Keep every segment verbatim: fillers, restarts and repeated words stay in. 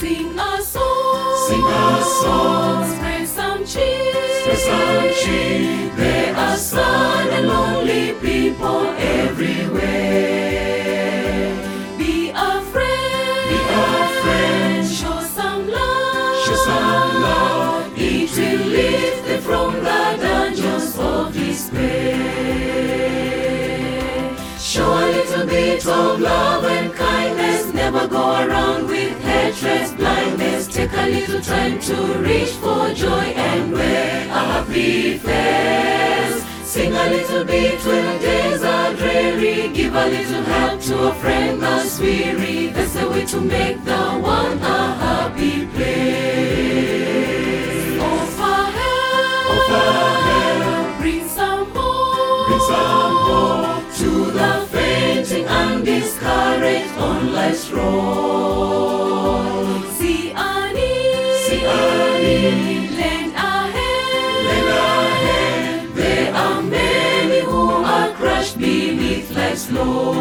Sing a song, Sing a song, spread some cheer, spread some cheer. There are sad and lonely people everywhere. Be a friend, Be a friend, show some love, show some love. It will lift them from the dungeons of despair. Show a little bit of love and kindness. Never go around with hatred, blindness. Take a little time to reach for joy and wear a happy face. Sing a little bit when days are dreary. Give a little help to a friend that's weary. That's the way to make the one a happy place. Offer help, Offer help, bring some hope, bring some hope to the fainting and discouraged on life's road. See a need, See a need, lend a hand, lend a hand. There are many who are crushed beneath life's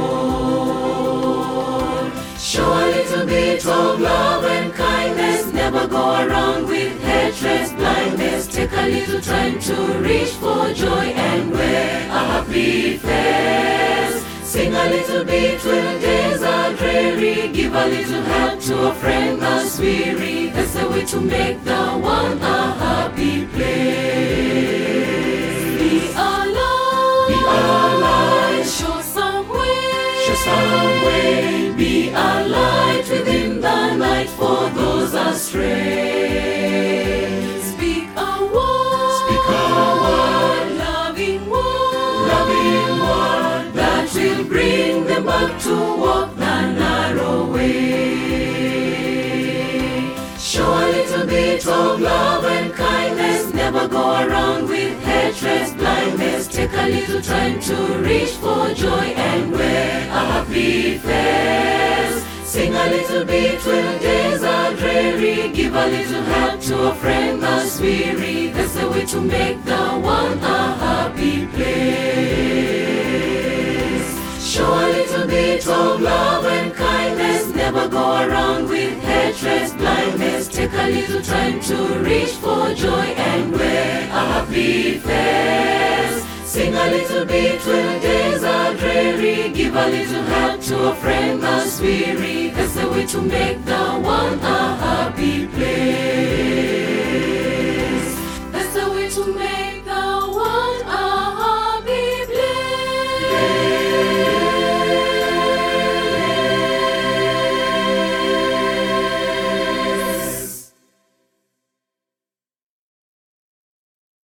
load. Show a little bit of love and kindness. Never go around with hatred, blindness. Take a little time to reach for joy and wear a happy face. Sing a little bit when days are dreary. Give a little help to a friend that's weary. That's the way to make the one a happy place. Be alive, Be alive, show some way, show some way. Be a light within the night for those astray. Speak a word, Speak a word, loving word, loving word, that will bring them back to walk the narrow way. Show a little bit of love and kindness. Never go around with hatred, blindness. Take a little time to reach for joy and wear a happy face. Sing a little bit when days are dreary. Give a little help to a friend that's weary. That's the way to make the one a happy place. Show a little bit of love and kindness. Never go around with hatred, blindness. Take a little time to reach for joy and wear a happy face. Sing a little bit when days are dreary. Give a little help to a friend that's weary. That's the way to make the one a happy